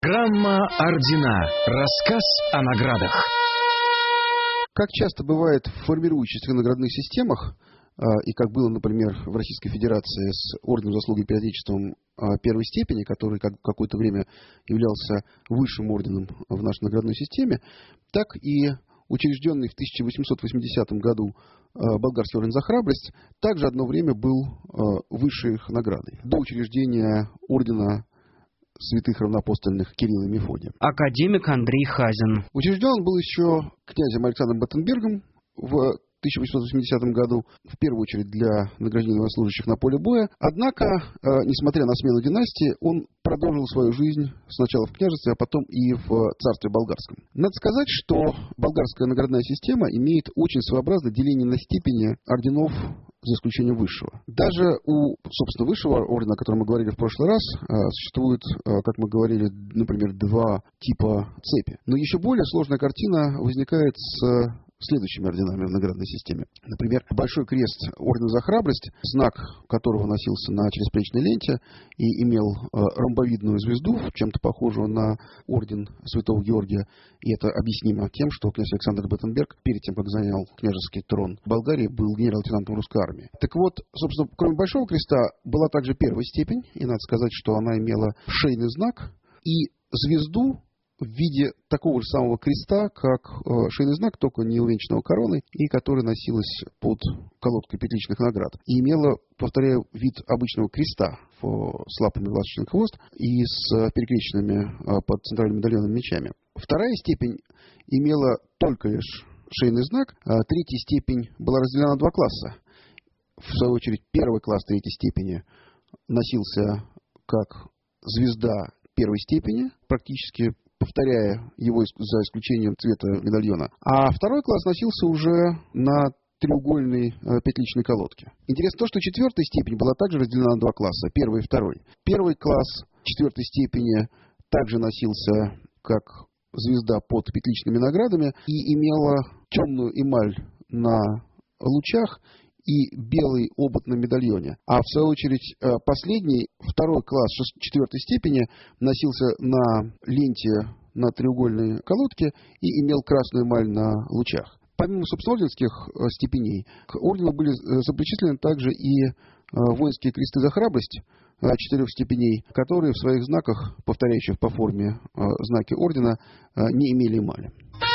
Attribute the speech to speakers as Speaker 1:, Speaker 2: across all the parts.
Speaker 1: Программа «Ордена». Рассказ о наградах.
Speaker 2: Как часто бывает в формирующихся наградных системах, и как было, например, в Российской Федерации с Орденом Заслуги перед Отечеством первой степени, который какое-то время являлся высшим орденом в нашей наградной системе, так и учрежденный в 1880 году Болгарский орден за храбрость также одно время был высшей их наградой до учреждения ордена святых равноапостольных Кирилла и Мефодия.
Speaker 3: Академик Андрей Хазин.
Speaker 2: Учрежден он был еще князем Александром Баттенбергом в 1880 году, в первую очередь для награждения военнослужащих на поле боя. Однако, несмотря на смену династии, он продолжил свою жизнь сначала в княжестве, а потом и в царстве болгарском. Надо сказать, что болгарская наградная система имеет очень своеобразное деление на степени орденов, за исключением высшего. Даже у, собственно, высшего ордена, о котором мы говорили в прошлый раз, существует, как мы говорили, например, два типа цепи. Но еще более сложная картина возникает с следующими орденами в наградной системе. Например, Большой крест ордена за храбрость, знак которого носился на черезплечной ленте и имел ромбовидную звезду, чем-то похожую на орден Святого Георгия. И это объяснимо тем, что князь Александр Баттенберг, перед тем, как занял княжеский трон Болгарии, был генерал-лейтенантом русской армии. Так вот, собственно, кроме Большого креста, была также первая степень, и надо сказать, что она имела шейный знак и звезду в виде такого же самого креста, как шейный знак, только не увенчанного короной, и которая носилась под колодкой петличных наград. И имела, повторяю, вид обычного креста с лапами в ласточный хвост и с перекрещенными под центральным медальоном мечами. Вторая степень имела только лишь шейный знак, а третья степень была разделена на два класса. В свою очередь, первый класс третьей степени носился как звезда первой степени, практически повторяя его за исключением цвета медальона. А второй класс носился уже на треугольной петличной колодке. Интересно то, что четвертая степень была также разделена на два класса, первый и второй. Первый класс четвертой степени также носился как звезда под петличными наградами и имела темную эмаль на лучах и белый обод на медальоне. А в свою очередь последний, второй класс четвертой степени, носился на ленте на треугольной колодке и имел красную эмаль на лучах. Помимо, собственно, орденских степеней, к ордену были запричислены также и воинские кресты за храбрость 4 степеней, которые в своих знаках, повторяющих по форме знаки ордена, не имели эмали.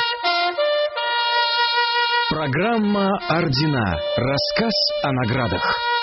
Speaker 1: Программа «Ордена». Рассказ о наградах.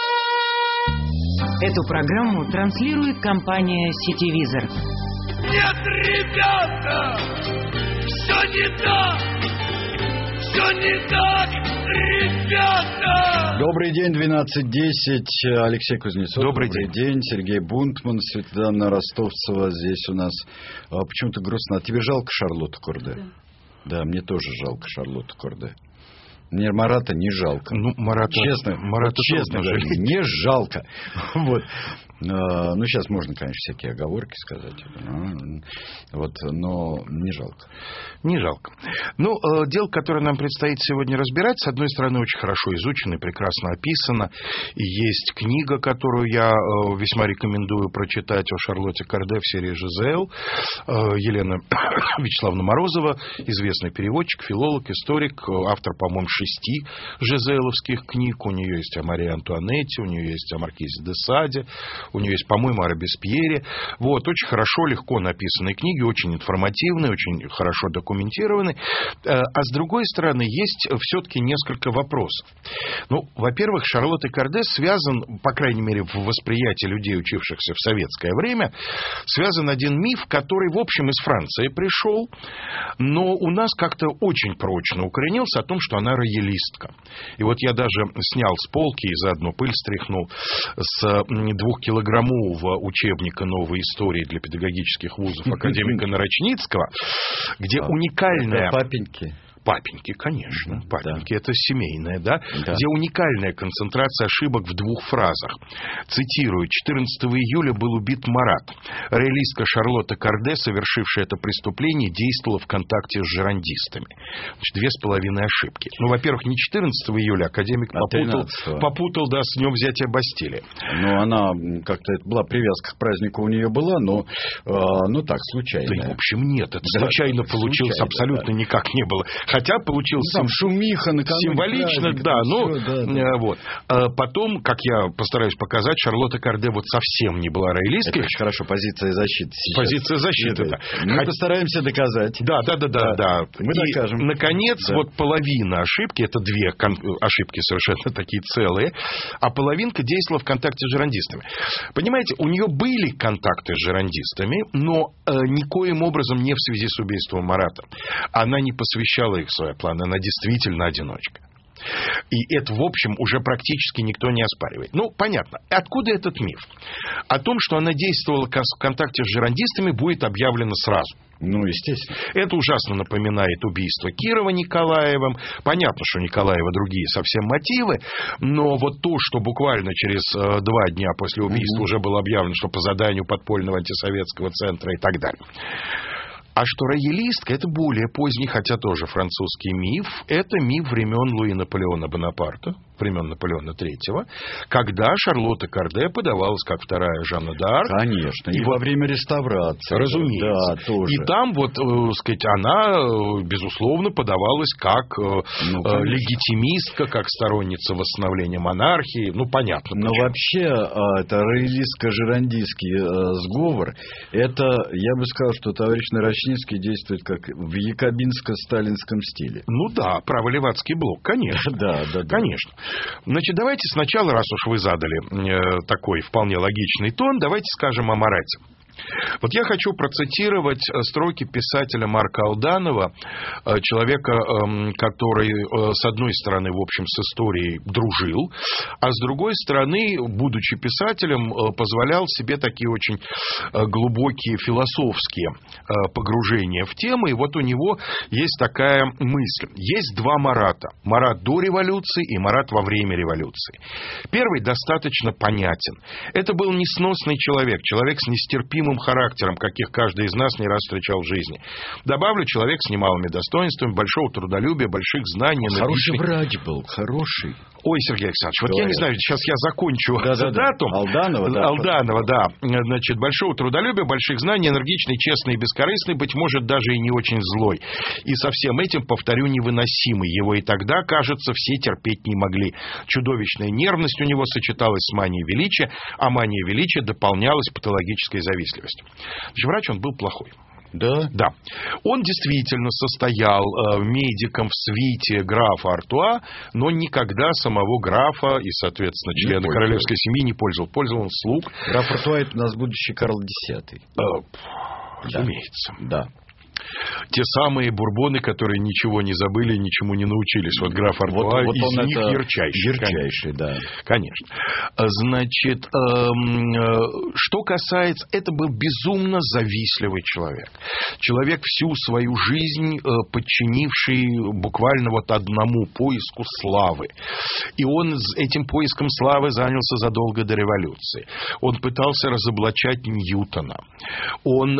Speaker 4: Эту программу транслирует компания «Сетевизор».
Speaker 5: Нет, ребята! Все не так! Все не так, ребята!
Speaker 6: Добрый день, 12:10. Алексей Кузнецов.
Speaker 3: Добрый
Speaker 6: день. Сергей Бунтман, Светлана Ростовцева. Здесь у нас почему-то грустно. А тебе жалко Шарлотту Корде? Да, мне тоже жалко Шарлотту Корде. Мне Марата не жалко.
Speaker 3: Ну, Марата
Speaker 6: честно говорю, не жалко. Вот. Ну, сейчас можно, конечно, всякие оговорки сказать. Вот, но не жалко.
Speaker 3: Не жалко. Ну, дело, которое нам предстоит сегодня разбирать, с одной стороны, очень хорошо изучено и прекрасно описано. И есть книга, которую я весьма рекомендую прочитать о Шарлотте Корде в серии «Жизель». Елена Вячеславовна Морозова, известный переводчик, филолог, историк, автор, по-моему, 6 жизеловских книг. У нее есть о Марии Антуанетте, у нее есть о Маркизе де Саде, у нее есть, по-моему, о Робеспьере. Вот, очень хорошо, легко написанные книги, очень информативные, очень хорошо документированные. А с другой стороны, есть все-таки несколько вопросов. Ну, во-первых, Шарлоттой Корде связан, по крайней мере, в восприятии людей, учившихся в советское время, связан один миф, который, в общем, из Франции пришел, но у нас как-то очень прочно укоренился о том, что она роялистка. И вот я даже снял с полки и заодно пыль стряхнул с 2-килограммового учебника новой истории для педагогических вузов академика Нарочницкого, где уникальная...
Speaker 6: Папеньки.
Speaker 3: Папеньки, конечно. Папеньки, это семейное, да? Где уникальная концентрация ошибок в двух фразах. Цитирую. 14 июля был убит Марат. Роялистка Шарлотта Корде, совершившая это преступление, действовала в контакте с жерандистами. Значит, 2,5 ошибки. Ну, во-первых, не 14 июля академик попутал, да, с днем взятия Бастилии.
Speaker 6: Ну, она как-то, это была привязка к празднику у нее была, но так, случайно.
Speaker 3: Да, в общем, нет, это случайно получилось, абсолютно никак не было. Хотя получилось
Speaker 6: шумиха,
Speaker 3: символично, да, вот. Потом, как я постараюсь показать, Шарлотта Корде вот совсем не была роялисткой.
Speaker 6: Это очень хорошо, позиция защиты сейчас.
Speaker 3: Позиция защиты, да.
Speaker 6: Мы постараемся доказать.
Speaker 3: Да.
Speaker 6: Мы докажем.
Speaker 3: И, наконец, вот половина ошибки, это 2 ошибки совершенно такие целые, а половинка действовала в контакте с жерандистами. Понимаете, у нее были контакты с жерандистами, но никоим образом не в связи с убийством Марата. Она не посвящала их в свои планы, она действительно одиночка. И это, в общем, уже практически никто не оспаривает. Ну, понятно. Откуда этот миф? О том, что она действовала в контакте с жерандистами, будет объявлено сразу.
Speaker 6: Ну, естественно.
Speaker 3: Это ужасно напоминает убийство Кирова Николаевым. Понятно, что у Николаева другие совсем мотивы, но вот то, что буквально через 2 дня после убийства уже было объявлено, что по заданию подпольного антисоветского центра и так далее. А что роялистка, это более поздний, хотя тоже французский миф. Это миф времен Луи Наполеона Бонапарта, времен Наполеона III, когда Шарлотта Корде подавалась как вторая Жанна д'Арк.
Speaker 6: Конечно, и во время реставрации.
Speaker 3: Разумеется.
Speaker 6: Да, тоже.
Speaker 3: И там, вот, сказать, она, безусловно, подавалась как легитимистка, как сторонница восстановления монархии. Ну, понятно.
Speaker 6: Но вообще, это роялистско-жерандистский сговор, это, я бы сказал, что товарищ Нарочницкий действует как в якобинско-сталинском стиле.
Speaker 3: Ну да, праволевацкий блок, конечно.
Speaker 6: Да.
Speaker 3: Конечно. Значит, давайте сначала, раз уж вы задали такой вполне логичный тон, давайте скажем о Марате. Вот я хочу процитировать строки писателя Марка Алданова, человека, который, с одной стороны, в общем, с историей дружил, а с другой стороны, будучи писателем, позволял себе такие очень глубокие философские погружения в тему. И вот у него есть такая мысль. Есть 2 Марата. Марат до революции и Марат во время революции. Первый достаточно понятен. Это был несносный человек с нестерпимым характером, каких каждый из нас не раз встречал в жизни. Добавлю, человек с немалыми достоинствами, большого трудолюбия, больших знаний.
Speaker 6: Хороший врач был, хороший.
Speaker 3: Ой, Сергей Александрович, вот я не знаю, сейчас я закончу цитату.
Speaker 6: Алданова,
Speaker 3: да. Значит, большого трудолюбия, больших знаний, энергичный, честный и бескорыстный, быть может, даже и не очень злой. И со всем этим, повторю, невыносимый. Его и тогда, кажется, все терпеть не могли. Чудовищная нервность у него сочеталась с манией величия, а мания величия дополнялась патологической завистливостью. Значит, врач он был плохой.
Speaker 6: Да.
Speaker 3: Он действительно состоял медиком в свите графа Артуа, но никогда самого графа и, соответственно, члена королевской семьи не пользовал. Пользовал он слуг.
Speaker 6: Граф Артуа — это у нас будущий Карл X.
Speaker 3: Разумеется.
Speaker 6: Да.
Speaker 3: Те самые бурбоны, которые ничего не забыли, ничему не научились. Вот граф Артуа из них ярчайший.
Speaker 6: Да.
Speaker 3: Конечно. Значит, что касается... Это был безумно завистливый человек. Человек, всю свою жизнь подчинивший буквально вот одному поиску славы. И он этим поиском славы занялся задолго до революции. Он пытался разоблачать Ньютона. Он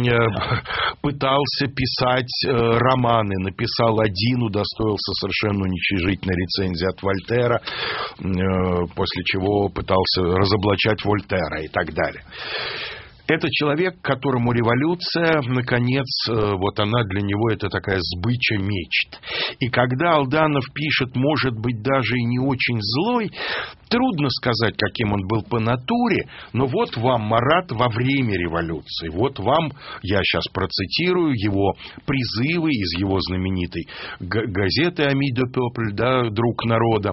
Speaker 3: пытался писать романы, написал 1, удостоился совершенно уничижительной рецензии от Вольтера, после чего пытался разоблачать Вольтера и так далее. Это человек, которому революция, наконец, вот она для него это такая сбыча мечт. И когда Алданов пишет, может быть, даже и не очень злой, трудно сказать, каким он был по натуре, но вот вам Марат во время революции. Вот вам, я сейчас процитирую его призывы из его знаменитой газеты «Ami de peuple», да, «Друг народа».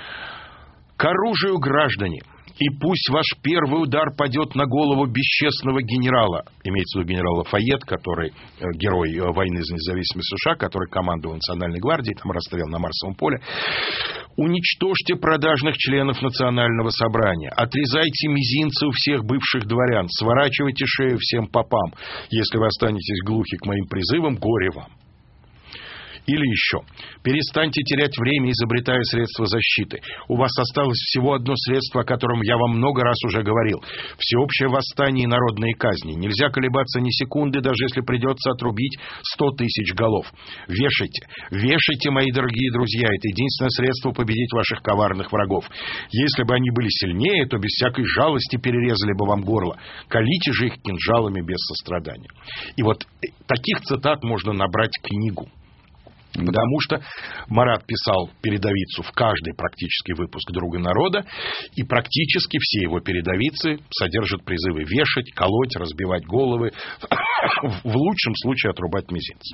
Speaker 3: «К оружию, граждане! И пусть ваш первый удар падет на голову бесчестного генерала», имеется в виду генерал Лафайет, который герой войны за независимость США, который командовал Национальной гвардией, там расстрелял на Марсовом поле. «Уничтожьте продажных членов Национального собрания, отрезайте мизинцы у всех бывших дворян, сворачивайте шею всем попам. Если вы останетесь глухи к моим призывам, горе вам». Или еще. Перестаньте терять время, изобретая средства защиты. У вас осталось всего одно средство, о котором я вам много раз уже говорил. Всеобщее восстание и народные казни. Нельзя колебаться ни секунды, даже если придется отрубить 100 тысяч голов. Вешайте. Вешайте, мои дорогие друзья. Это единственное средство победить ваших коварных врагов. Если бы они были сильнее, то без всякой жалости перерезали бы вам горло. Колите же их кинжалами без сострадания. И вот таких цитат можно набрать книгу. Потому что Марат писал передовицу в каждый практически выпуск «Друга народа», и практически все его передовицы содержат призывы вешать, колоть, разбивать головы, в лучшем случае отрубать мизинцы.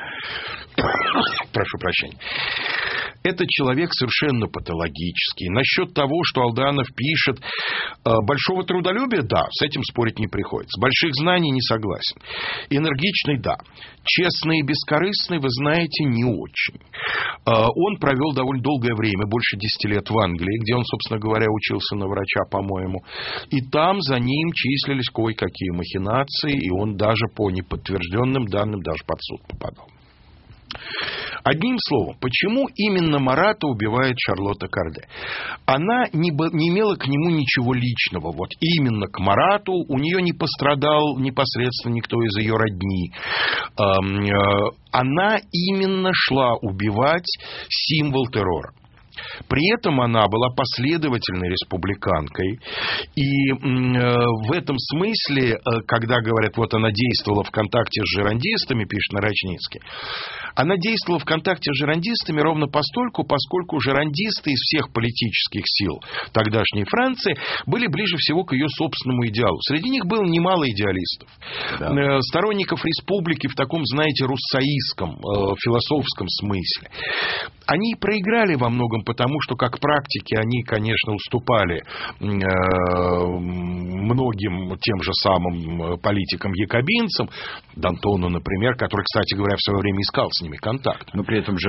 Speaker 3: Прошу прощения. Этот человек совершенно патологический. Насчет того, что Алданов пишет, большого трудолюбия, да, с этим спорить не приходится. Больших знаний не согласен. Энергичный, да. Честный и бескорыстный, вы знаете, не очень. Он провел довольно долгое время, больше 10 лет в Англии, где он, собственно говоря, учился на врача, по-моему. И там за ним числились кое-какие махинации, и он даже по неподтвержденным данным даже под суд попадал. Одним словом, почему именно Марата убивает Шарлотта Корде? Она не имела к нему ничего личного. Вот именно к Марату у нее не пострадал непосредственно никто из ее родни. Она именно шла убивать символ террора. При этом она была последовательной республиканкой. И в этом смысле, когда говорят, вот она действовала в контакте с жерандистами, пишет Нарочницкий, она действовала в контакте с жерандистами ровно постольку, поскольку жерандисты из всех политических сил тогдашней Франции были ближе всего к ее собственному идеалу. Среди них было немало идеалистов. Да. Сторонников республики в таком, знаете, руссоистском, философском смысле. Они проиграли во многом потому, что как практики они, конечно, уступали многим тем же самым политикам-якобинцам, Д'Антону, например, который, кстати говоря, в свое время искал с ними контакт.
Speaker 6: Но при этом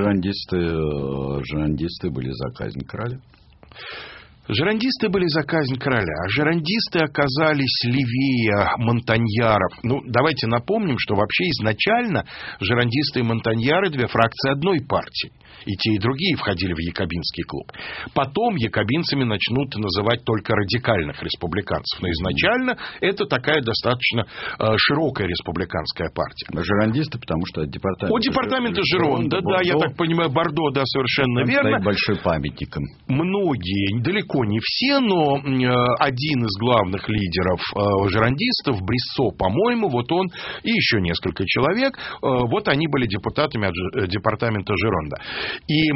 Speaker 6: жерандисты были за казнь короля.
Speaker 3: Жерандисты были за казнь короля, а жерандисты оказались левее монтаньяров. Ну, давайте напомним, что вообще изначально жерандисты и монтаньяры — две фракции одной партии. И те, и другие входили в якобинский клуб. Потом якобинцами начнут называть только радикальных республиканцев. Но изначально это такая достаточно широкая республиканская партия.
Speaker 6: А жерандисты, потому что от
Speaker 3: департамента Жеронда, да, я так понимаю, Бордо, да, совершенно верно.
Speaker 6: Стоит большой памятником.
Speaker 3: Многие, далеко не все, но один из главных лидеров жерандистов, Бриссо, по-моему, вот он и еще несколько человек, вот они были депутатами от департамента Жеронда. И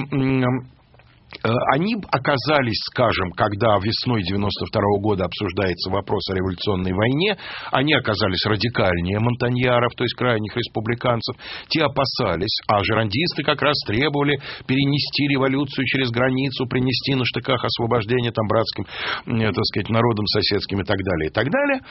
Speaker 3: они оказались, скажем, когда весной 92 года обсуждается вопрос о революционной войне, они оказались радикальнее монтаньяров, то есть крайних республиканцев. Те опасались, а жерандисты как раз требовали перенести революцию через границу, принести на штыках освобождение там братским, так сказать, народам соседским и так далее, и так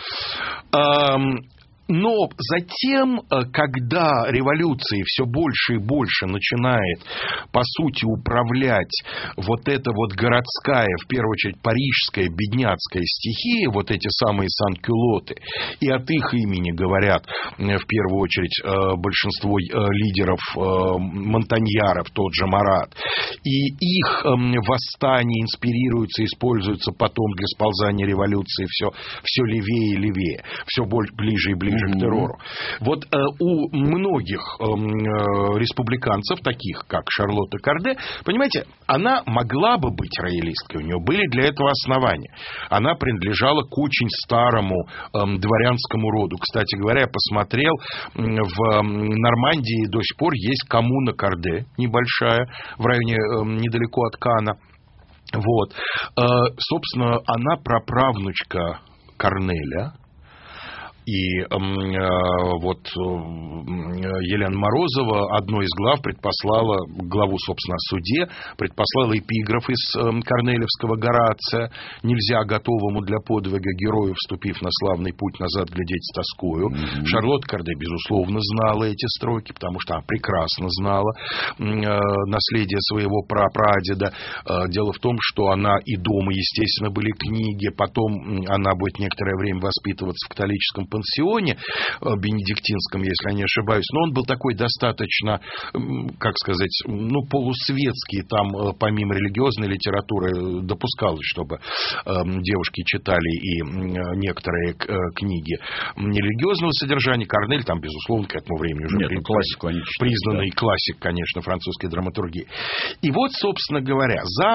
Speaker 3: далее. Но затем, когда революции все больше и больше начинает, по сути, управлять вот эта вот городская, в первую очередь, парижская бедняцкая стихия, вот эти самые санкюлоты, и от их имени говорят, в первую очередь, большинство лидеров монтаньяров, тот же Марат, и их восстания инспирируются, используются потом для сползания революции все левее и левее, все ближе и ближе к террору. Вот у многих республиканцев, таких как Шарлотта Корде, понимаете, она могла бы быть роялисткой, у нее были для этого основания. Она принадлежала к очень старому дворянскому роду. Кстати говоря, я посмотрел, в Нормандии до сих пор есть коммуна Корде, небольшая, в районе недалеко от Кана. Вот. Собственно, она праправнучка Корнеля. И вот Елена Морозова, одной из глав, предпослала, главу, собственно, о суде, предпослала эпиграф из корнелевского Горация: «Нельзя готовому для подвига герою, вступив на славный путь, назад глядеть с тоскою». Шарлотта Корде, безусловно, знала эти строки, потому что она прекрасно знала наследие своего прапрадеда. Дело в том, что она и дома, естественно, были книги, потом она будет некоторое время воспитываться в католическом пансионе бенедиктинском, если я не ошибаюсь, но он был такой достаточно, как сказать, полусветский, там помимо религиозной литературы допускалось, чтобы девушки читали и некоторые книги нерелигиозного содержания. Корнель там, безусловно, к этому времени уже признанный классик, конечно, французской драматургии. И вот, собственно говоря, за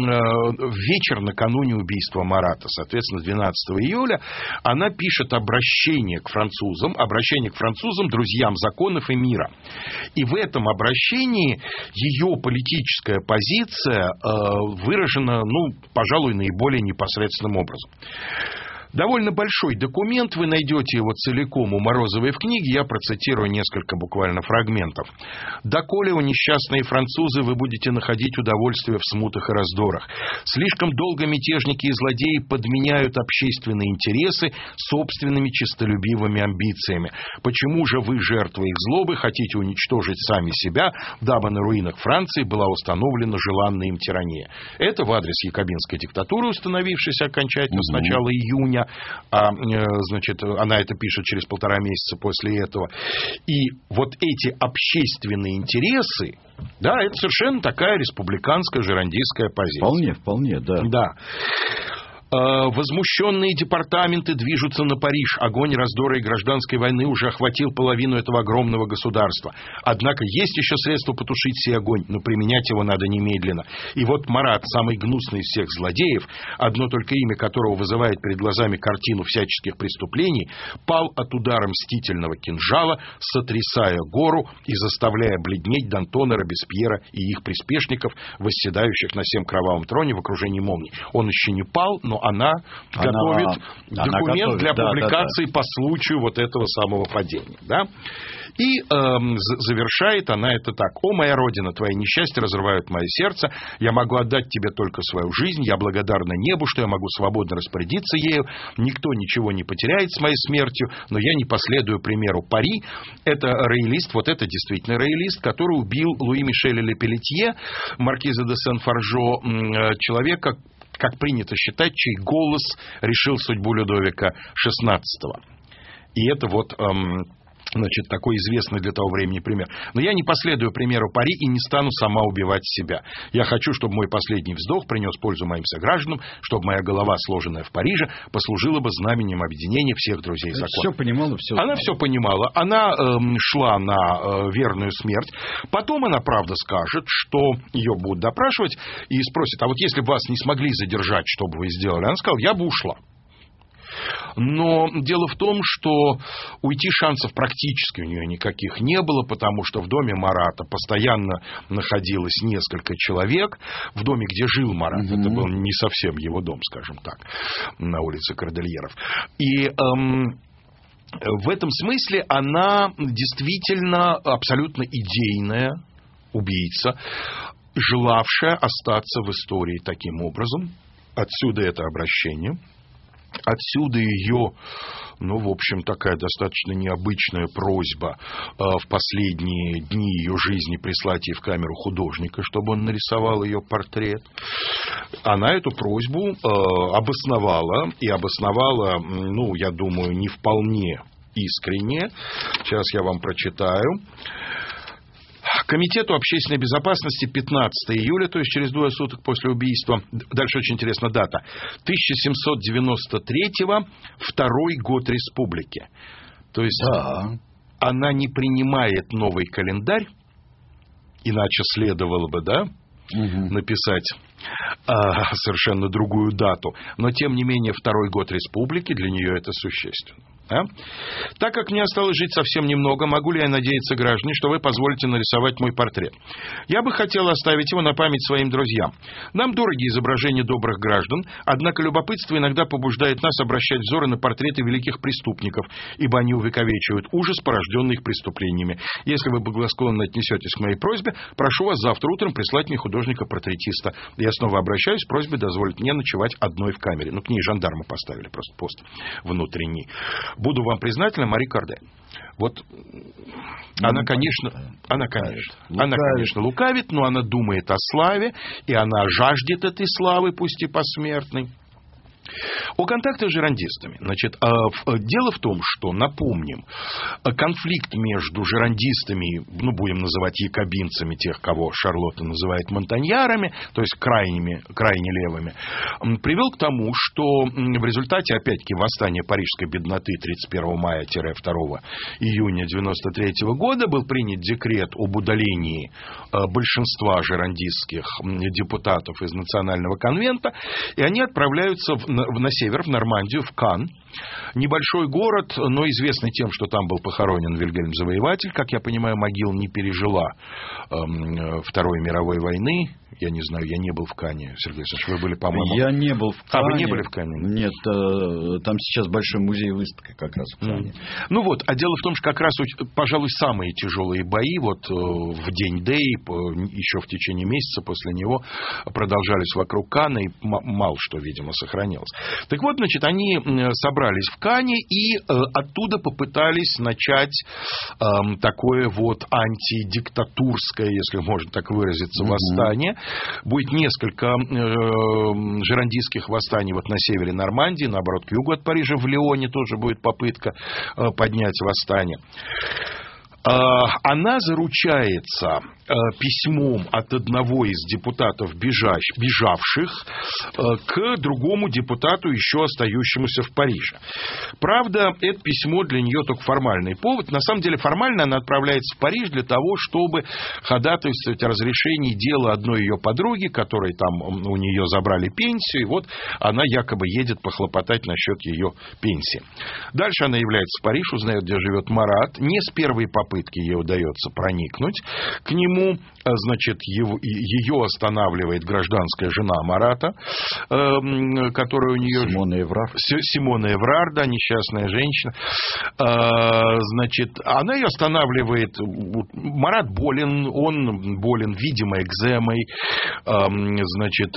Speaker 3: вечер накануне убийства Марата, соответственно, 12 июля, она пишет обращение к французам, друзьям законов и мира. И в этом обращении ее политическая позиция выражена, пожалуй, наиболее непосредственным образом. Довольно большой документ, вы найдете его целиком у Морозовой в книге, я процитирую несколько буквально фрагментов. «Доколе, о несчастные французы, вы будете находить удовольствие в смутах и раздорах. Слишком долго мятежники и злодеи подменяют общественные интересы собственными честолюбивыми амбициями. Почему же вы, жертвы их злобы, хотите уничтожить сами себя, дабы на руинах Франции была установлена желанная им тирания?» Это в адрес якобинской диктатуры, установившейся окончательно с начала июня. Значит, она это пишет через 1,5 месяца после этого. И вот эти общественные интересы, да, это совершенно такая республиканская жерандистская позиция.
Speaker 6: Вполне, да.
Speaker 3: Да. Возмущенные департаменты движутся на Париж. Огонь раздора и гражданской войны уже охватил половину этого огромного государства. Однако есть еще средства потушить сей огонь, но применять его надо немедленно. И вот Марат, самый гнусный из всех злодеев, одно только имя которого вызывает перед глазами картину всяческих преступлений, пал от удара мстительного кинжала, сотрясая гору и заставляя бледнеть Д'Антона, Робеспьера и их приспешников, восседающих на сем кровавом троне в окружении молний. Он еще не пал, но она готовит документ для публикации по случаю вот этого самого падения. Да? И завершает она это так. «О, моя Родина, твои несчастья разрывают мое сердце. Я могу отдать тебе только свою жизнь. Я благодарна небу, что я могу свободно распорядиться ею. Никто ничего не потеряет с моей смертью, но я не последую примеру Пари». Это роялист, вот это действительно роялист, который убил Луи Мишеля Ле Пелетье, маркиза де Сен-Фаржо, человека, как принято считать, чей голос решил судьбу Людовика XVI. И это вот... Значит, такой известный для того времени пример. Но я не последую примеру Пари и не стану сама убивать себя. Я хочу, чтобы мой последний вздох принес пользу моим согражданам, чтобы моя голова, сложенная в Париже, послужила бы знаменем объединения всех друзей закона.
Speaker 6: Все понимала, все
Speaker 3: знала. Она все понимала. Она шла на верную смерть. Потом она, правда, скажет, что ее будут допрашивать и спросят: а вот если бы вас не смогли задержать, что бы вы сделали? Она сказала: я бы ушла. Но дело в том, что уйти шансов практически у нее никаких не было, потому что в доме Марата постоянно находилось несколько человек. В доме, где жил Марат, это был не совсем его дом, скажем так, на улице Кордильеров. И в этом смысле она действительно абсолютно идейная убийца, желавшая остаться в истории таким образом. Отсюда это обращение. Отсюда ее, в общем, такая достаточно необычная просьба в последние дни ее жизни прислать ей в камеру художника, чтобы он нарисовал ее портрет. Она эту просьбу обосновала, и обосновала, я думаю, не вполне искренне. Сейчас я вам прочитаю. Комитету общественной безопасности 15 июля, то есть через 2 суток после убийства, дальше очень интересная дата, 1793-го, 2-й год республики. То есть она не принимает новый календарь, иначе следовало бы, написать совершенно другую дату, но тем не менее 2-й год республики для нее это существенно. Так как мне осталось жить совсем немного, могу ли я надеяться, граждане, что вы позволите нарисовать мой портрет? Я бы хотел оставить его на память своим друзьям. Нам дороги изображения добрых граждан, однако любопытство иногда побуждает нас обращать взоры на портреты великих преступников, ибо они увековечивают ужас, порожденный их преступлениями. Если вы благосклонно отнесетесь к моей просьбе, прошу вас завтра утром прислать мне художника-портретиста. Я снова обращаюсь с просьбой дозволить мне ночевать одной в камере. К ней жандармы поставили просто пост внутренний. Буду вам признательна, Мари Корде. Вот она, конечно, лукавит, но она думает о славе, и она жаждет этой славы, пусть и посмертной. О контактах с жерандистами. Значит, дело в том, что, напомним, конфликт между жерандистами, будем называть якобинцами, тех, кого Шарлотта называет монтаньярами, то есть крайне левыми, привел к тому, что в результате, опять-таки, восстания парижской бедноты 31 мая-2 июня 1993 года был принят декрет об удалении большинства жерандистских депутатов из Национального конвента, и они отправляются на север, в Нормандию, в Кан. Небольшой город, но известный тем, что там был похоронен Вильгельм Завоеватель. Как я понимаю, могила не пережила Второй мировой войны. Я не знаю, я не был в Кане. Сергей Александрович, вы были, по-моему...
Speaker 6: Я не был в Кане.
Speaker 3: Вы не были в Кане?
Speaker 6: Нет, там сейчас большой музей-выставка как раз в Кане.
Speaker 3: А дело в том, что как раз, пожалуй, самые тяжелые бои в день Дэй, еще в течение месяца после него, продолжались вокруг Кана, и мало что, видимо, сохранилось. Так вот, значит, они собрались в Кане и оттуда попытались начать такое антидиктатурское, если можно так выразиться, восстание. Будет несколько жерандистских восстаний на севере Нормандии, наоборот, к югу от Парижа, в Лионе тоже будет попытка поднять восстание. Она заручается письмом от одного из депутатов, бежавших, к другому депутату, еще остающемуся в Париже. Правда, это письмо для нее только формальный повод. На самом деле, формально она отправляется в Париж для того, чтобы ходатайствовать о разрешении дела одной ее подруги, которой там у нее забрали пенсию, и вот она якобы едет похлопотать насчет ее пенсии. Дальше она является в Париж, узнает, где живет Марат. Не с первой попытки ей удается проникнуть к нему. Значит, ее останавливает гражданская жена Марата, которая у нее... Симона Эврар, да, несчастная женщина. Значит, она ее останавливает. Марат болен, он болен, видимо, экземой. Значит,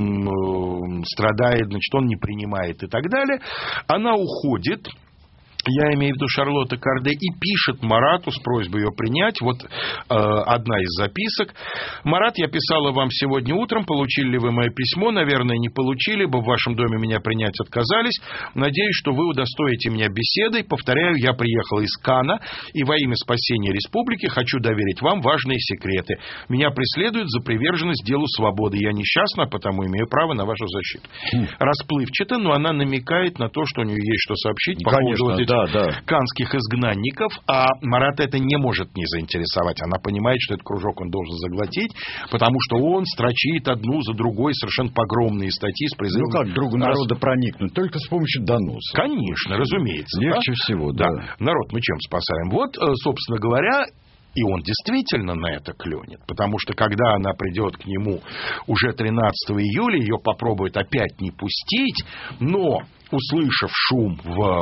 Speaker 3: он страдает, значит, он не принимает и так далее. Она уходит. Я имею в виду Шарлотта Корде, и пишет Марату с просьбой ее принять. Вот одна из записок. «Марат, я писала вам сегодня утром. Получили ли вы мое письмо? Наверное, не получили, ибо в вашем доме меня принять отказались. Надеюсь, что вы удостоите меня беседой. Повторяю, я приехала из Кана, и во имя спасения республики хочу доверить вам важные секреты. Меня преследуют за приверженность делу свободы. Я несчастна, потому имею право на вашу защиту». Расплывчато, но она намекает на то, что у нее есть что сообщить по поводу канских изгнанников, а Марата это не может не заинтересовать. Она понимает, что этот кружок он должен заглотить, потому что он строчит одну за другой совершенно погромные статьи с призывом...
Speaker 6: как другу народа проникнуть? Только с помощью доноса.
Speaker 3: Конечно, разумеется.
Speaker 6: Легче всего, да.
Speaker 3: Народ мы чем спасаем? Вот, собственно говоря, и он действительно на это клюнет, потому что когда она придет к нему уже 13 июля, ее попробуют опять не пустить, но... Услышав шум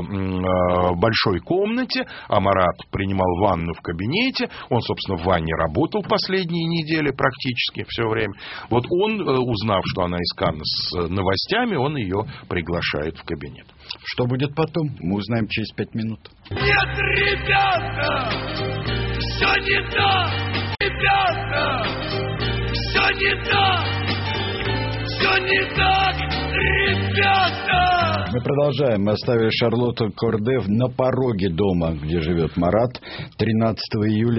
Speaker 3: в большой комнате, а Марат принимал ванну в кабинете, он, собственно, в ванне работал последние недели практически все время. Вот он, узнав, что она из Канна с новостями, он ее приглашает в кабинет.
Speaker 6: Что будет потом, мы узнаем через 5 минут.
Speaker 5: Нет, ребята, все не так, ребята, все не так, все не так, ребята.
Speaker 6: Мы продолжаем. Мы оставили Шарлотту Корде на пороге дома, где живет Марат, 13 июля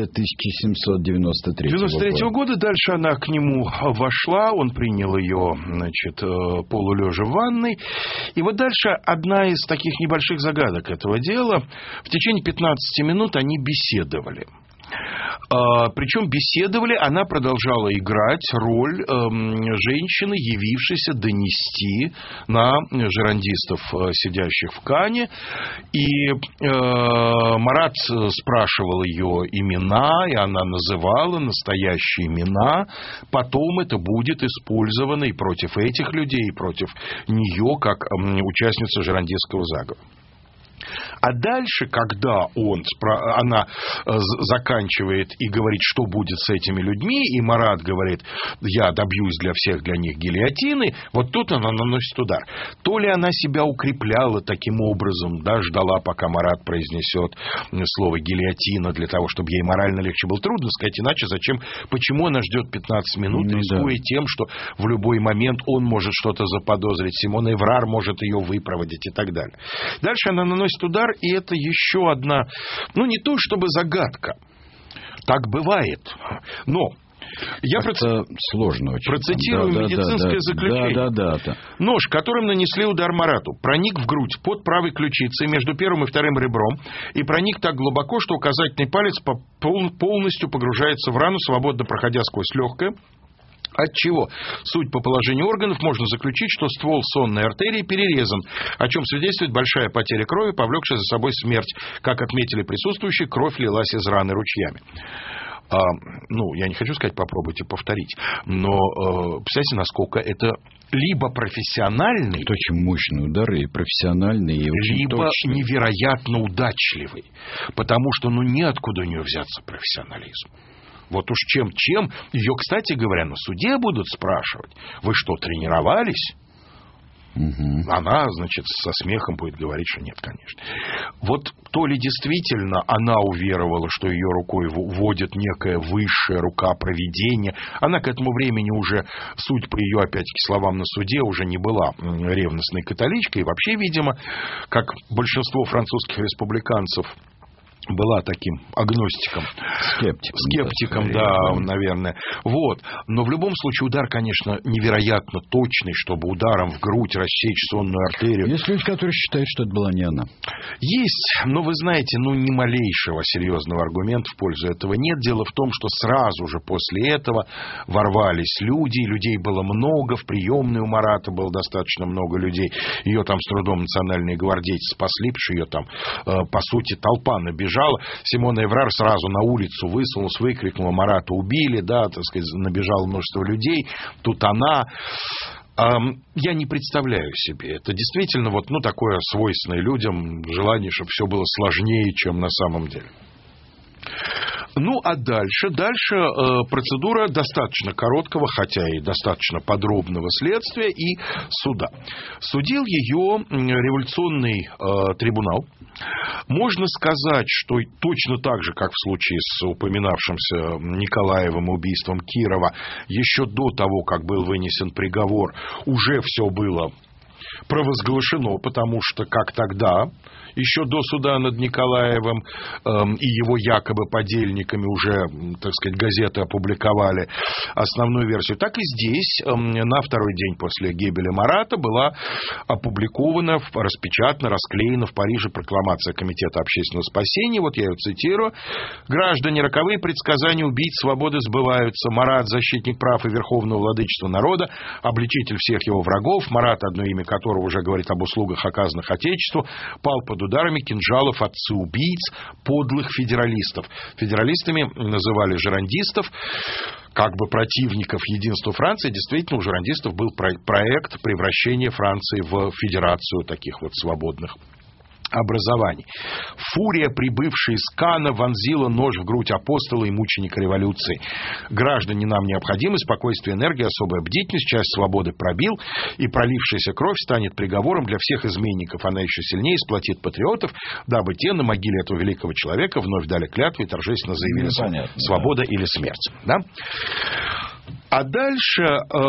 Speaker 6: 1793
Speaker 3: года. Дальше она к нему вошла, он принял ее, значит, полулежа в ванной. И вот дальше одна из таких небольших загадок этого дела. В течение 15 минут они беседовали. Причем беседовали, она продолжала играть роль женщины, явившейся донести на жерандистов, сидящих в Кане. И Марат спрашивал ее имена, и она называла настоящие имена. Потом это будет использовано и против этих людей, и против нее, как участницы жерандистского заговора. А дальше, когда она заканчивает и говорит, что будет с этими людьми, и Марат говорит, я добьюсь для них гильотины, вот тут она наносит удар. То ли она себя укрепляла таким образом, да, ждала, пока Марат произнесет слово гильотина, для того, чтобы ей морально легче было. Трудно сказать иначе, почему она ждет 15 минут, рискуя тем, что в любой момент он может что-то заподозрить, Симона Эврар может ее выпроводить и так далее. Дальше она наносит удар, и это еще одна, не то чтобы загадка, так бывает, но я
Speaker 6: сложно очень.
Speaker 3: Процитирую медицинское заключение.
Speaker 6: Да.
Speaker 3: Нож, которым нанесли удар Марату, проник в грудь под правой ключицей между первым и вторым ребром и проник так глубоко, что указательный палец полностью погружается в рану, свободно проходя сквозь легкое. Отчего, судя по положению органов, можно заключить, что ствол сонной артерии перерезан, о чем свидетельствует большая потеря крови, повлекшая за собой смерть. Как отметили присутствующие, кровь лилась из раны ручьями. Я не хочу сказать, попробуйте повторить, но представьте, насколько это либо профессиональный...
Speaker 6: Это очень мощные удары, и профессиональные, и очень
Speaker 3: либо
Speaker 6: точные.
Speaker 3: Невероятно удачливый, потому что, неоткуда у нее взяться профессионализм. Вот уж чем. Ее, кстати говоря, на суде будут спрашивать. Вы что, тренировались?
Speaker 6: Угу.
Speaker 3: Она, со смехом будет говорить, что нет, конечно. Вот то ли действительно она уверовала, что ее рукой водит некая высшая рука провидения. Она к этому времени уже, судя по ее, опять-таки, словам на суде, уже не была ревностной католичкой. И вообще, видимо, как большинство французских республиканцев, была таким агностиком. Скептиком, да, наверное. Вот. Но в любом случае удар, конечно, невероятно точный, чтобы ударом в грудь рассечь сонную артерию.
Speaker 6: Есть люди, которые считают, что это была не она.
Speaker 3: Есть, но вы знаете, ни малейшего серьезного аргумента в пользу этого нет. Дело в том, что сразу же после этого ворвались люди, людей было много, в приемной у Марата было достаточно много людей. Ее там с трудом национальные гвардейцы спасли, потому что ее там, по сути, толпа набежала. Симона Эврар сразу на улицу высунулась, выкрикнула: Марата убили, да, так сказать, набежало множество людей. Тут она... Я не представляю себе. Это действительно такое свойственное людям желание, чтобы все было сложнее, чем на самом деле. А дальше процедура достаточно короткого, хотя и достаточно подробного следствия и суда. Судил ее революционный трибунал. Можно сказать, что точно так же, как в случае с упоминавшимся Николаевым убийством Кирова, еще до того, как был вынесен приговор, уже все было провозглашено, потому что, как тогда, еще до суда над Николаевым и его якобы подельниками уже, так сказать, газеты опубликовали основную версию, так и здесь на второй день после гибели Марата была опубликована, распечатана, расклеена в Париже прокламация Комитета общественного спасения. Вот я ее цитирую. «Граждане, роковые предсказания убийц свободы сбываются. Марат, защитник прав и верховного владычества народа, обличитель всех его врагов. Марат, одно имя которого уже говорит об услугах, оказанных Отечеству, пал под ударами кинжалов отцы-убийц, подлых федералистов». Федералистами называли жерандистов, как бы противников единства Франции. Действительно, у жерандистов был проект превращения Франции в федерацию таких свободных образований. Фурия, прибывшая из Канна, вонзила нож в грудь апостола и мученика революции. Граждане, нам необходимы спокойствие, энергия, особая бдительность, часть свободы пробил, и пролившаяся кровь станет приговором для всех изменников. Она еще сильнее сплотит патриотов, дабы те на могиле этого великого человека вновь дали клятву и торжественно заявили: свобода или смерть. Да? А дальше,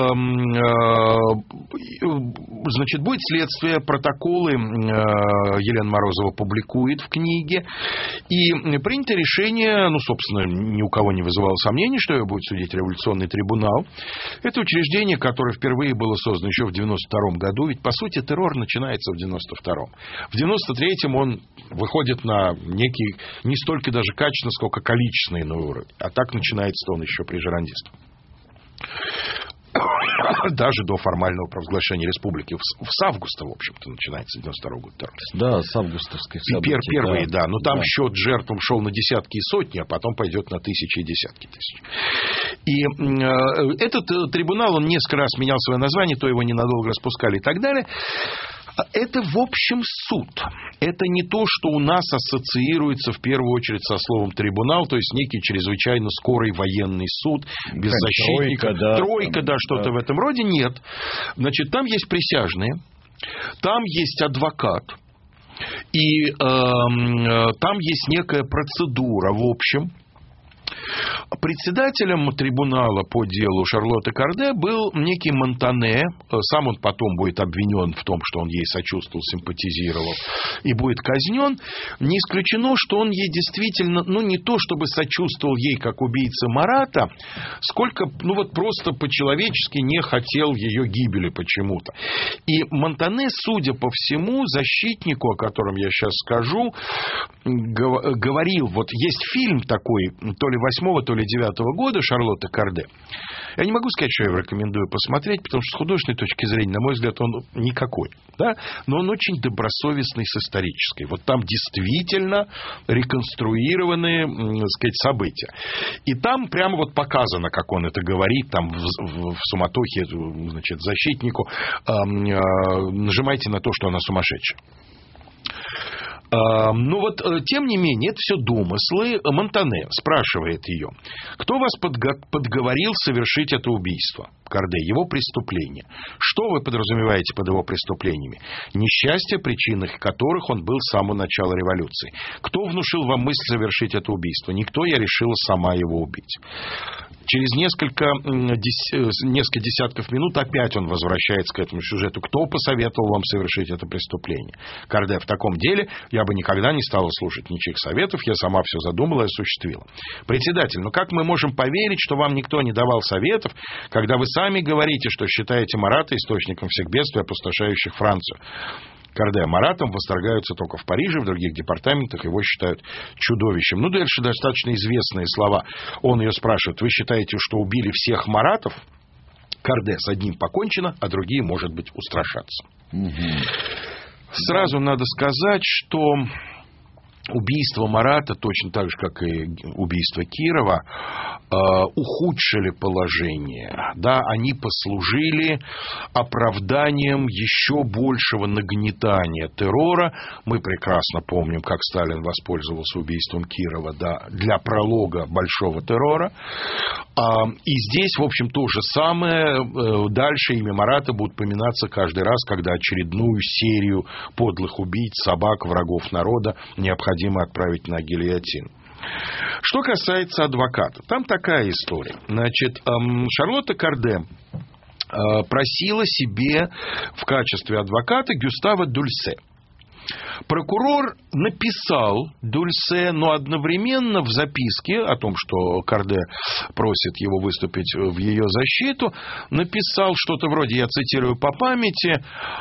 Speaker 3: будет следствие, протоколы Елена Морозова публикует в книге, и принято решение, собственно, ни у кого не вызывало сомнений, что ее будет судить революционный трибунал. Это учреждение, которое впервые было создано еще в 92-м году, ведь, по сути, террор начинается в 92-м. В 93-м он выходит на некий, не столько даже качественный, сколько количественный уровень, а так начинается он еще при жерандистах. Даже до формального провозглашения республики. С августа, в общем-то, начинается 92 год террор.
Speaker 6: Да, с августовских событий.
Speaker 3: Первые, да. Но там счет жертвам шел на десятки и сотни, а потом пойдет на тысячи и десятки тысяч. И этот трибунал, он несколько раз менял свое название, то его ненадолго распускали и так далее. Это, в общем, суд. Это не то, что у нас ассоциируется в первую очередь со словом трибунал, то есть некий чрезвычайно скорый военный суд, без защитника. Тройка, да, что-то в этом роде. Нет. Значит, там есть присяжные, там есть адвокат, и там есть некая процедура, в общем. Председателем трибунала по делу Шарлотты Корде был некий Монтане. Сам он потом будет обвинен в том, что он ей сочувствовал, симпатизировал, и будет казнен. Не исключено, что он ей действительно, не то чтобы сочувствовал ей как убийце Марата, сколько, просто по-человечески не хотел ее гибели почему-то. И Монтане, судя по всему, защитнику, о котором я сейчас скажу, говорил, вот есть фильм такой, то ли 8-го, то ли 9-го года Шарлотта Корде. Я не могу сказать, что я его рекомендую посмотреть, потому что с художественной точки зрения, на мой взгляд, он никакой. Да? Но он очень добросовестный с исторической. Вот там действительно реконструированы, события. И там прямо вот показано, как он это говорит, там в суматохе, значит, защитнику, нажимайте на то, что она сумасшедшая. Тем не менее, это все домыслы. Монтане спрашивает ее: кто вас подговорил совершить это убийство? Корде: его преступление. Что вы подразумеваете под его преступлениями? Несчастье, причиной которых он был с самого начала революции. Кто внушил вам мысль совершить это убийство? Никто, я решила сама его убить. Через несколько десятков минут опять он возвращается к этому сюжету. Кто посоветовал вам совершить это преступление? Корде: в таком деле я бы никогда не стала слушать ничьих советов, я сама все задумала и осуществила. Председатель: как мы можем поверить, что вам никто не давал советов, когда вы сами говорите, что считаете Марата источником всех бедствий, опустошающих Францию? Корде: Маратом восторгаются только в Париже, в других департаментах его считают чудовищем. Дальше достаточно известные слова. Он ее спрашивает: вы считаете, что убили всех Маратов? Корде: с одним покончено, а другие, может быть, устрашатся. Сразу надо сказать, что убийство Марата, точно так же, как и убийство Кирова, ухудшили положение. Да, они послужили оправданием еще большего нагнетания террора. Мы прекрасно помним, как Сталин воспользовался убийством Кирова, да, для пролога большого террора. И здесь, в общем, то же самое. Дальше имя Марата будет поминаться каждый раз, когда очередную серию подлых убийц, собак, врагов народа необходимо отправить на гильотину. Что касается адвоката, там такая история. Значит, Шарлотта Корде просила себе в качестве адвоката Гюстава Дульсе. Прокурор написал Дульсе, но одновременно в записке о том, что Корде просит его выступить в ее защиту, написал что-то вроде, я цитирую по памяти: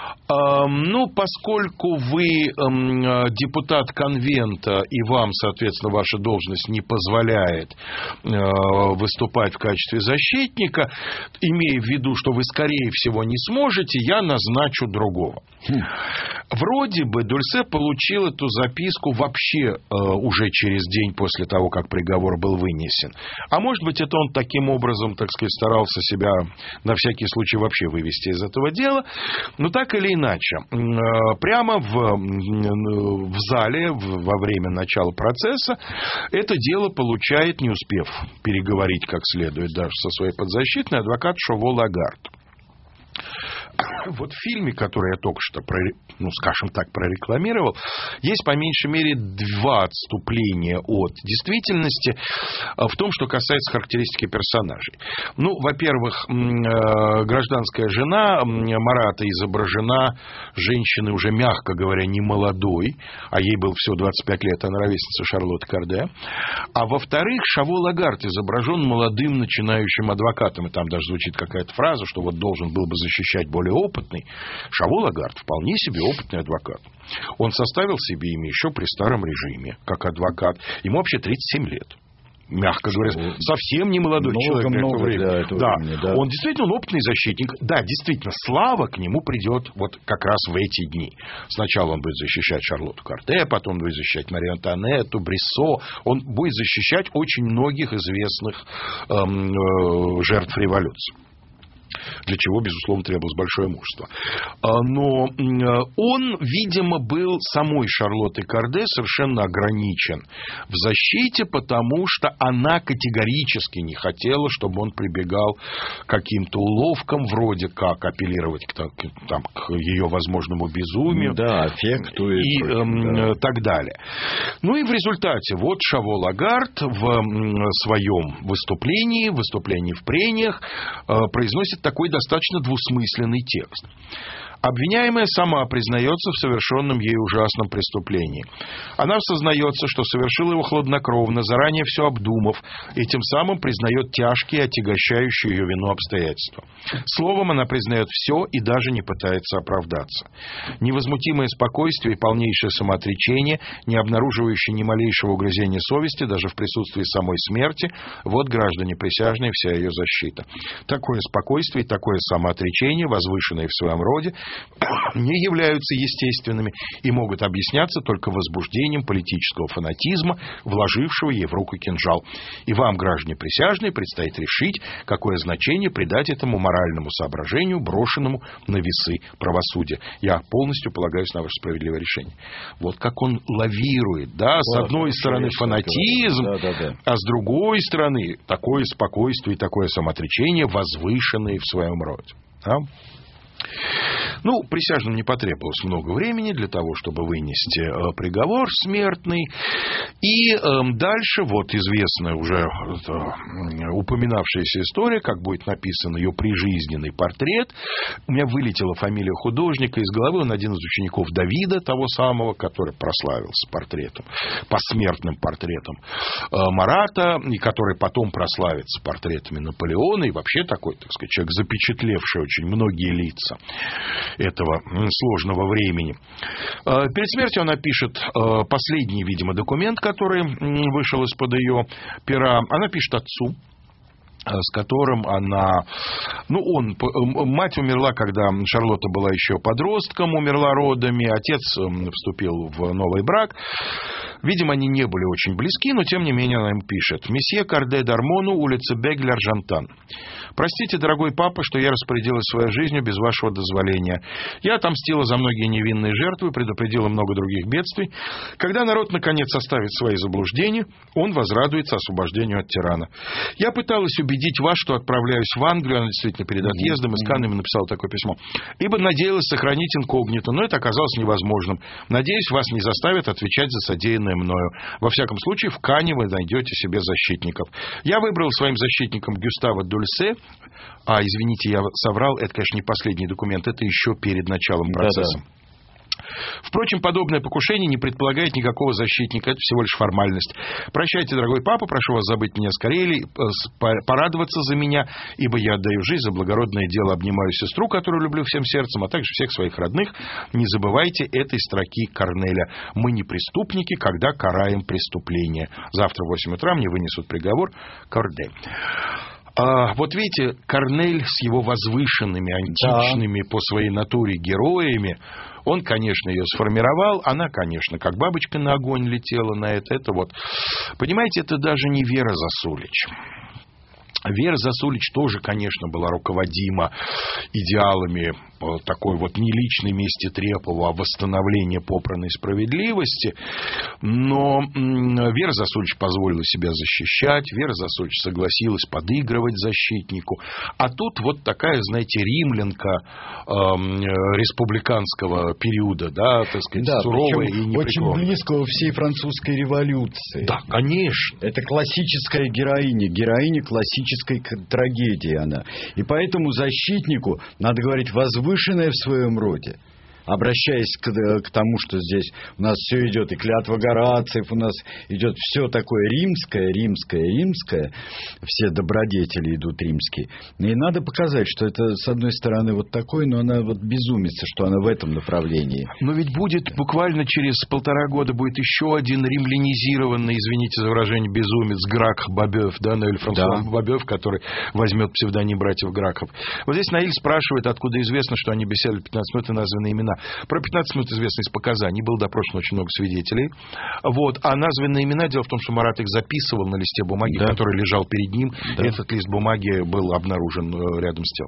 Speaker 3: поскольку вы депутат конвента и вам, соответственно, ваша должность не позволяет выступать в качестве защитника, имея в виду, что вы, скорее всего, не сможете, я назначу другого. Вроде бы Дульсе получил эту записку вообще уже через день после того, как приговор был вынесен. А может быть, это он таким образом, так сказать, старался себя на всякий случай вообще вывести из этого дела. Но так или иначе, прямо в зале во время начала процесса это дело получает, не успев переговорить как следует даже со своей подзащитной, адвокат Шово Лагард. Вот в фильме, который я только что, скажем так, прорекламировал, есть по меньшей мере два отступления от действительности в том, что касается характеристики персонажей. Во-первых, гражданская жена Марата изображена женщиной уже, мягко говоря, не молодой, а ей было всего 25 лет, она ровесница Шарлотты Корде. А во-вторых, Шово Лагард изображен молодым начинающим адвокатом, и там даже звучит какая-то фраза, что вот должен был бы защищать более опытный. Шово Лагард вполне себе опытный адвокат. Он составил себе имя еще при старом режиме, как адвокат. Ему вообще 37 лет. Мягко говоря, совсем не молодой человек для этого времени. Да. Он действительно опытный защитник. Да, действительно, слава к нему придет вот как раз в эти дни. Сначала он будет защищать Шарлотту Корде, потом он будет защищать Марию Антуанетту, Бриссо. Он будет защищать очень многих известных жертв революции. для чего, безусловно, требовалось большое мужество. Но он, видимо, был самой Шарлоттой Корде совершенно ограничен в защите, потому что она категорически не хотела, чтобы он прибегал к каким-то уловкам, вроде как апеллировать к ее возможному безумию.
Speaker 6: Да, аффекту
Speaker 3: и так далее. Ну и в результате вот Шаво Лагард в своем выступлении в прениях, произносит такой достаточно двусмысленный текст. Обвиняемая сама признается в совершенном ей ужасном преступлении. Она сознается, что совершила его хладнокровно, заранее все обдумав, и тем самым признает тяжкие, отягощающие ее вину обстоятельства. Словом, она признает все и даже не пытается оправдаться. Невозмутимое спокойствие и полнейшее самоотречение, не обнаруживающее ни малейшего угрызения совести, даже в присутствии самой смерти, вот, граждане присяжные, вся ее защита. Такое спокойствие и такое самоотречение, возвышенное в своем роде, не являются естественными и могут объясняться только возбуждением политического фанатизма, вложившего ей в руку кинжал. И вам, граждане присяжные, предстоит решить, какое значение придать этому моральному соображению, брошенному на весы правосудия. Я полностью полагаюсь на ваше справедливое решение. Вот как он лавирует, да, с одной стороны фанатизм, а с другой стороны такое спокойствие и такое самоотречение, возвышенные в своем роде. Да? Ну, присяжным не потребовалось много времени для того, чтобы вынести приговор смертный. И дальше вот известная уже упоминавшаяся история, как будет написан ее прижизненный портрет. У меня вылетела фамилия художника из головы. Он один из учеников Давида, того самого, который прославился портретом, посмертным портретом Марата, и который потом прославится портретами Наполеона. И вообще такой, так сказать, человек, запечатлевший очень многие лица этого сложного времени. Перед смертью она пишет последний, видимо, документ, который вышел из-под ее пера. Она пишет отцу, с которым она... Мать умерла, когда Шарлотта была еще подростком, умерла родами, отец вступил в новый брак. Видимо, они не были очень близки, но, тем не менее, она им пишет. «Месье Корде Дармону, улица Бегль-Аржантан. Простите, дорогой папа, что я распорядилась своей жизнью без вашего дозволения. Я отомстила за многие невинные жертвы, предупредила много других бедствий. Когда народ, наконец, оставит свои заблуждения, он возрадуется освобождению от тирана. Я пыталась убедить вас, что отправляюсь в Англию, она действительно перед отъездом из Канны написала такое письмо, ибо надеялась сохранить инкогнито, но это оказалось невозможным. Надеюсь, вас не заставят отвечать за содеянное мною. Во всяком случае, в Канне вы найдете себе защитников. Я выбрал своим защитником Гюстава Дульсе. Извините, я соврал, это, конечно, не последний документ, это еще перед началом процесса. Да-да. Впрочем, подобное покушение не предполагает никакого защитника, это всего лишь формальность. Прощайте, дорогой папа, прошу вас забыть меня скорее, порадоваться за меня, ибо я отдаю жизнь за благородное дело, обнимаю сестру, которую люблю всем сердцем, а также всех своих родных. Не забывайте этой строки Корнеля. Мы не преступники, когда караем преступление. Завтра в 8 утра мне вынесут приговор. Корде». Вот видите, Корнель с его возвышенными, античными по своей натуре героями, он, конечно, ее сформировал, она, конечно, как бабочка на огонь летела на это. Это вот, понимаете, это даже не Вера Засулич. Вера Засулич тоже, конечно, была руководима идеалами такой вот не личной мести Трепова, а восстановления попранной справедливости. Но Вера Засулич позволила себя защищать, Вера Засулич согласилась подыгрывать защитнику. А тут вот такая, знаете, римлянка республиканского периода, да, так сказать, да, суровая и непреклонная.
Speaker 6: Очень близкого всей французской революции.
Speaker 3: Да, конечно.
Speaker 6: Это классическая героиня классической трагедии она. И поэтому защитнику, надо говорить, возвышенная в своем роде. Обращаясь к тому, что здесь у нас все идет, и клятва Горациев, у нас идет все такое римское, все добродетели идут римские. И надо показать, что это, с одной стороны, вот такое, но она вот безумица, что она в этом направлении.
Speaker 3: Но ведь будет буквально через 1,5 года будет еще один римлянизированный, извините за выражение, безумец Грак Бабёв, да, Наиль Франсуа Бабёв, который возьмет псевдоним братьев Граков. Вот здесь Наиль спрашивает, откуда известно, что они беседовали 15 минут и названы имена. Про 15 минут известно из показаний. Было допрошено очень много свидетелей. Вот. А названные имена, дело в том, что Марат их записывал на листе бумаги, который лежал перед ним. Да. Этот лист бумаги был обнаружен рядом с телом.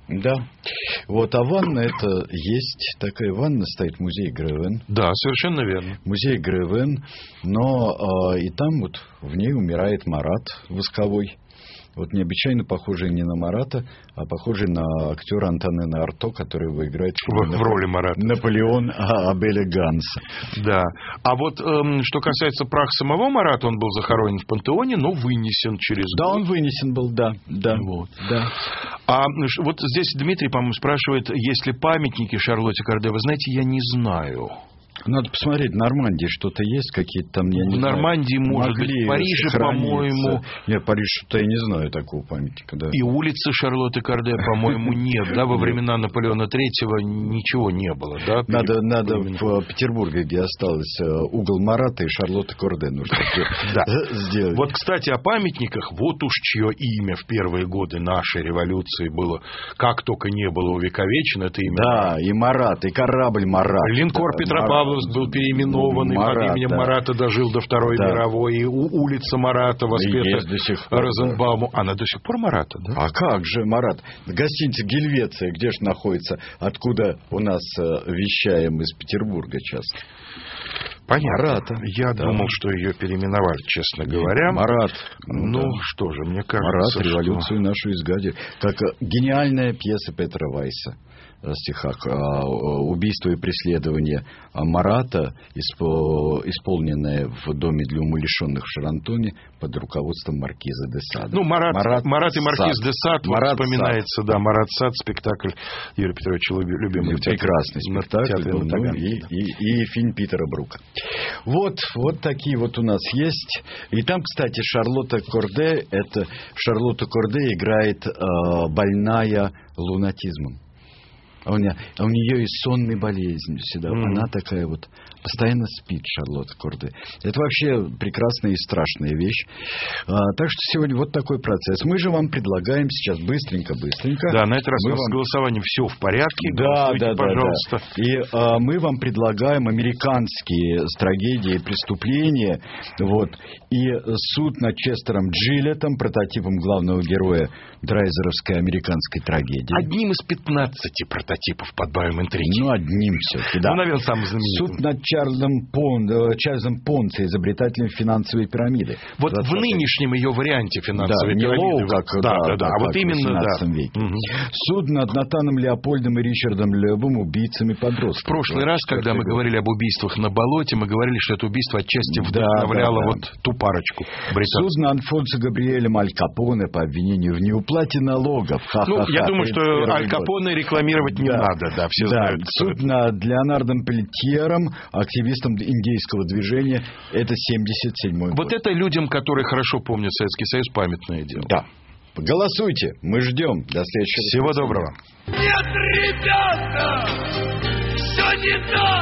Speaker 6: Да. Вот, а ванна это есть такая ванна, стоит музей Гревен.
Speaker 3: Да, совершенно верно.
Speaker 6: Музей Гревен, но и там вот в ней умирает Марат восковой. Вот необычайно похожий не на Марата, а похожий на актера Антонена Арто, который его играет
Speaker 3: в роли Марата.
Speaker 6: Наполеон Абеля Ганса.
Speaker 3: Да. А вот что касается праха самого Марата, он был захоронен в пантеоне, но вынесен через год.
Speaker 6: Да, он вынесен был, да.
Speaker 3: Вот.
Speaker 6: Да.
Speaker 3: А вот здесь Дмитрий, по-моему, спрашивает, есть ли памятники Шарлотте Корде. Вы знаете, я не знаю.
Speaker 6: Надо посмотреть, в Нормандии что-то есть, какие-то там, я не знаю.
Speaker 3: В Нормандии, может быть, в Париже, по-моему.
Speaker 6: Нет, Париж, что-то я не знаю такого памятника, да.
Speaker 3: И улицы Шарлотты Корде, по-моему, нет. Да, во времена Наполеона Третьего ничего не было, да?
Speaker 6: Надо в Петербурге, где осталось угол Марата и Шарлотты Корде, нужно сделать.
Speaker 3: Вот, кстати, о памятниках. Вот уж чье имя в первые годы нашей революции было, как только не было увековечено, это имя.
Speaker 6: Да, и Марат, и корабль Марат.
Speaker 3: Линкор Петропавловск был переименованный, под именем Марата дожил до Второй мировой, и улица Марата воспета Розенбауму. Она до сих пор Марата, да?
Speaker 6: А как же Марат? Гостиница Гельвеция, где же находится, откуда у нас вещаем из Петербурга часто?
Speaker 3: Понятно.
Speaker 6: Марата.
Speaker 3: Я думал, что ее переименовали, честно говоря.
Speaker 6: Марат.
Speaker 3: Ну, что же, мне кажется,
Speaker 6: Марат, революцию нашу изгадил. Как гениальная пьеса Петра Вайса в стихах «Убийство и преследование Марата», исполненное в доме для умалишенных в Шарантоне под руководством маркиза де Сада.
Speaker 3: Ну, Марат и маркиз де Сад вспоминается, да, Марат Сад, спектакль Юрия Петровича любимый.
Speaker 6: Прекрасный спектакль был, и фильм Питера Брука. Вот такие вот у нас есть. И там, кстати, Шарлотта Корде играет больная лунатизмом. А у нее и сонная болезнь всегда. Она такая вот постоянно спит, Шарлотта Корде. Это вообще прекрасная и страшная вещь. Так что сегодня вот такой процесс. Мы же вам предлагаем сейчас быстренько.
Speaker 3: Да, на этот раз у нас с голосованием все в порядке.
Speaker 6: Да,
Speaker 3: пожалуйста.
Speaker 6: Да. И мы вам предлагаем американские трагедии и преступления. Вот. И суд над Честером Джилеттом, прототипом главного героя драйзеровской американской трагедии.
Speaker 3: Одним из 15 прототипов, подбавим интриги.
Speaker 6: Ну, одним все-таки, да.
Speaker 3: Ну, наверное, самым знаменитым.
Speaker 6: Суд над Чарльзом Понце, изобретателем финансовой пирамиды.
Speaker 3: Вот в нынешнем ее варианте финансовой пирамиды.
Speaker 6: Не Лоу, как
Speaker 3: а вот именно,
Speaker 6: в 18 веке. Суд над Натаном Леопольдом и Ричардом Лебом, убийцами подростков.
Speaker 3: В прошлый раз, когда мы говорили об убийствах на болоте, мы говорили, что это убийство отчасти вдохновляло вот ту парочку британцев.
Speaker 6: Суд на Альфонсо Габриэлем Аль Капоне по обвинению в неуплате налогов.
Speaker 3: Я думаю, что Аль Капоне рекламировать не надо, все знают.
Speaker 6: Суд над Леонардом Пельтьером, активистом индейского движения, это 77-й год.
Speaker 3: Вот это людям, которые хорошо помнят Советский Союз, памятное дело.
Speaker 6: Да. Голосуйте, мы ждем. До следующего.
Speaker 3: Всего доброго.
Speaker 5: Нет, ребята, все не так.